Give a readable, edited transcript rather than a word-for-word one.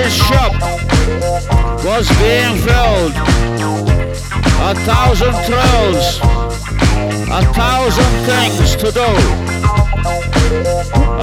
his shop was being filled. 1,000 thrills, 1,000 things to do.